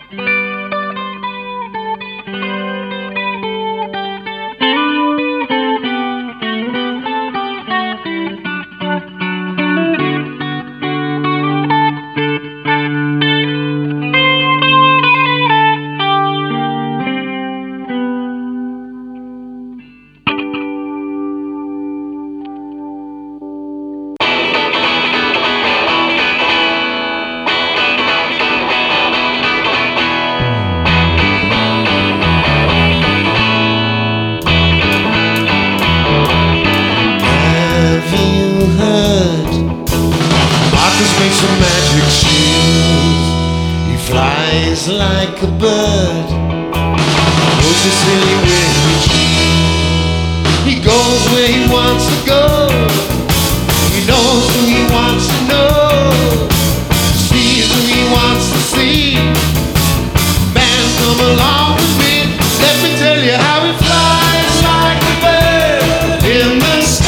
Makes a magic shield. He flies like a bird, knows his silly wings. He goes where he wants to go. He knows who he wants to know. Sees who he wants to see. Man, come along with me. Let me tell you how he flies like a bird in the sky.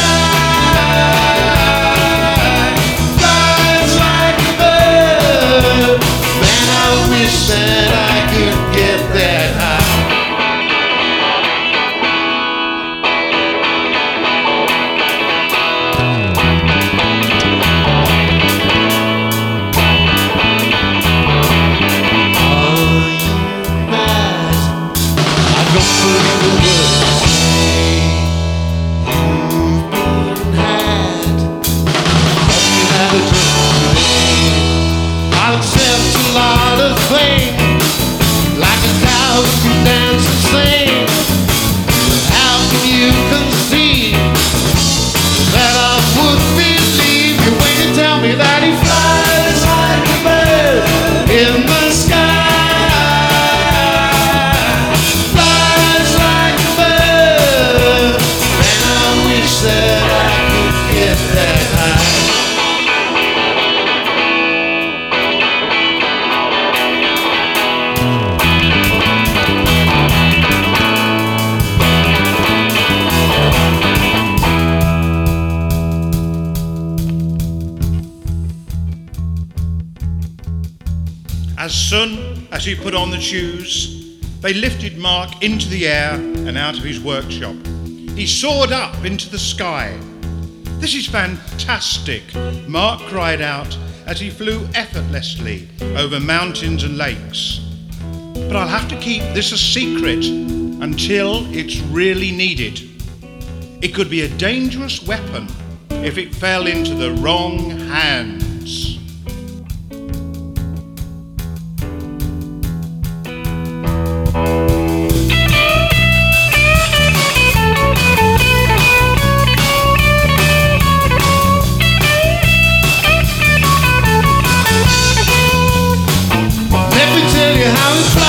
That I could get that high. Are you mad? I don't believe a word you say. You've been had. Hope you had a drink today. I'll accept a lot of things. Like a cow who can dance and sing. How can you conceive that I would believe you when you tell me that he flies like a bird in the sky? Flies like a bird, and I wish that I could get that high. As soon as he put on the shoes, they lifted Mark into the air and out of his workshop. He soared up into the sky. "This is fantastic," Mark cried out as he flew effortlessly over mountains and lakes. "But I'll have to keep this a secret until it's really needed. It could be a dangerous weapon if it fell into the wrong hands." Let me tell you how it flies.